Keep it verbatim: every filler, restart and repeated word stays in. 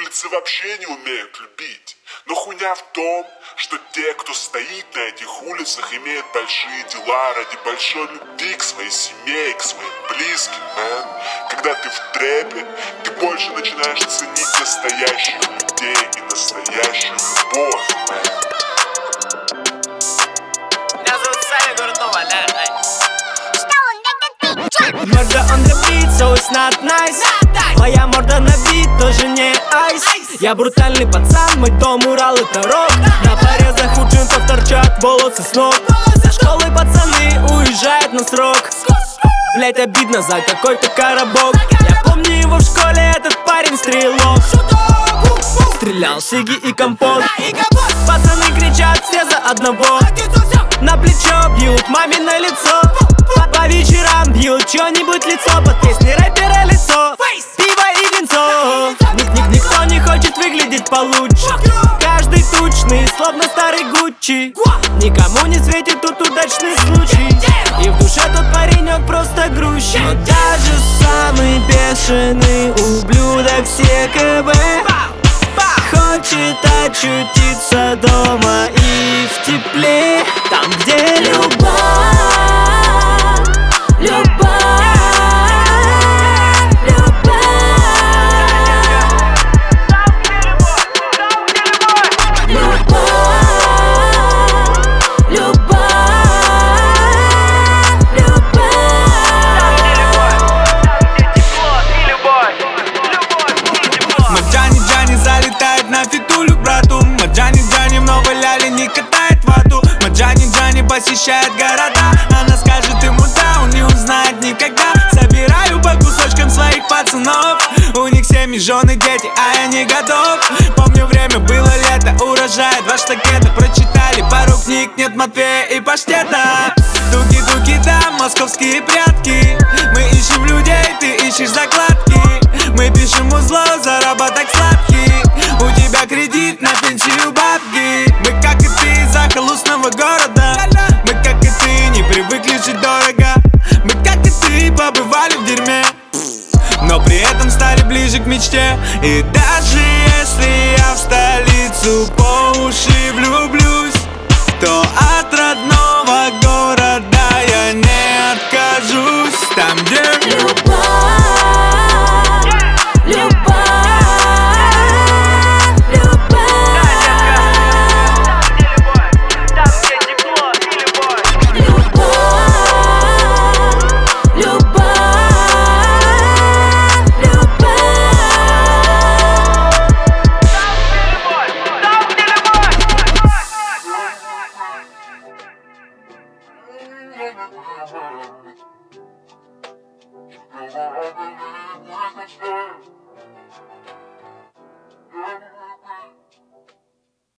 улице вообще не умеют любить. Но хуйня в том, что те, кто стоит на этих улицах, имеют большие дела ради большой любви к своей семье и к своим близким, man. Когда ты в трэпе, ты больше начинаешь ценить настоящих людей и настоящую любовь, man. Меня зовут Саня, город Новая, Murder on the beat, so it's not nice. Моя морда на вид тоже не айс. Я брутальный пацан, мой дом Урал это рок. На порезах у джинсов торчат волосы с ног. Со школы пацаны уезжают на срок. Блять, обидно за какой-то коробок. Я помню его в школе, этот парень стрелок. Стрелял Сиги и Компот. Пацаны кричат все за одного. На плечо бьют мамино лицо. По вечерам бьют чё-нибудь лицо. Под песни рэпера лицо. Пиво и винцо. Ник-ник, никто не хочет выглядеть получше. Каждый тучный, словно старый Гуччи. Никому не светит тут удачный случай. И в душе тот паренек просто грущит. Но даже самый бешеный ублюдок все КБ хочет очутиться дома и в тепле. Там, где любовь, любовь, любовь. Любовь, любовь, любовь. Джани Джани залетает на фитулю к брату. Джани Джани в новой ляле не катает вату. Джани Джани посещает города. Она скажет ему да, он не узнает никогда. Собираю по кусочкам своих пацанов. У них семьи, жены, дети, а я не готов. Помню, время было лето, урожай два штакета. Прочитали пару книг, нет Матвея и паштета. Туки-туки, да, московские прятки. Мы ищем людей, ты ищешь закладки. Мы пишем узло, заработок сладкий. У тебя кредит, на пенсию бабки. Мы, как и ты, из захолустного города. Мы, как и ты, не привыкли жить дорого. Мы, как и ты, побывали в дерьме, но при этом стали ближе к мечте. И даже если я в столицу по уши влюблюсь, то от родного города я не откажусь. Там, где любовь, любовь, любовь. Там, где тепло и любовь. Любовь, любовь, любовь. Там, где любовь. Thank you.